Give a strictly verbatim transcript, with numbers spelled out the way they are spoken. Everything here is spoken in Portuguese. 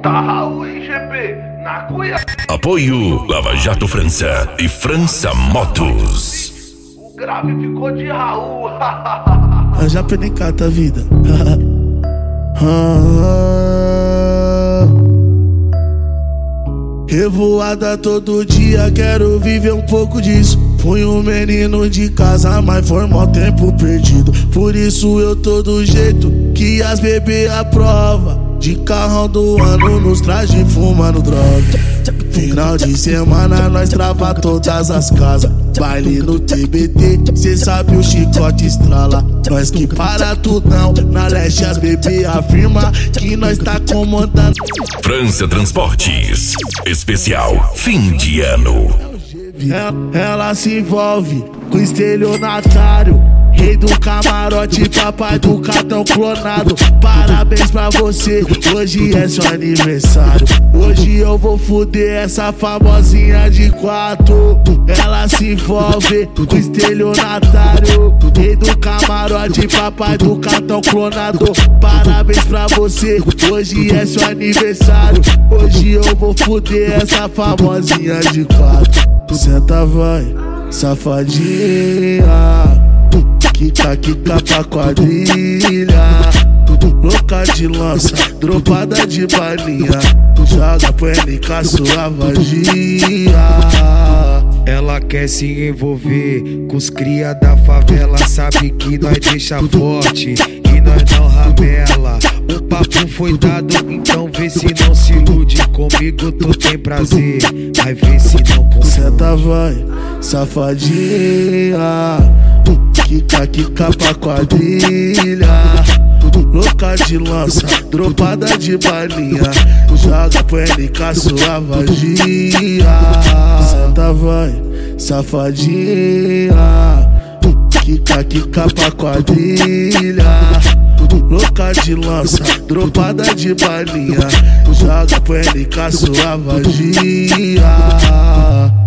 Tá Raul e G P, na cuia. Apoio Lava Jato França e França Motos. O grave ficou de Raul. Eu já perdi cada vida. Revoada todo dia, quero viver um pouco disso. Fui um menino de casa, mas foi mó tempo perdido. Por isso eu tô do jeito que as bebê aprova. De carrão do ano, nos traje fumando droga. Final de semana nós trava todas as casas. Baile no T B T, cê sabe o chicote estrala. Nós que para tudo não, na leste as bebê afirma que nós tá comandando. França Transportes, especial fim de ano. Ela, ela se envolve com estelionatário, rei do camarote, papai do cartão clonado. Parabéns pra você, hoje é seu aniversário. Hoje eu vou fuder essa famosinha de quatro. Ela se envolve com estelionatário, rei do camarote, papai do cartão clonado. Parabéns pra você, hoje é seu aniversário. Hoje eu vou fuder essa famosinha de quatro. Senta vai, safadinha, quica, quica pra quadrilha. Louca de lança, dropada de balinha. Joga pânica sua vagia. Ela quer se envolver com os cria da favela. Sabe que nós deixa forte e nós não ramela. O papo foi dado, então vê se não se ilude. Comigo tu tem prazer, vai ver se não consegue. Senta vai, safadinha, quica, quica pra quadrilha. Louca de lança, dropada de balinha. Joga pânica sua vagia. Senta vai, safadinha, quica, quica pra quadrilha. Louca de lança, dropada de balinha. Joga pânica sua vagia.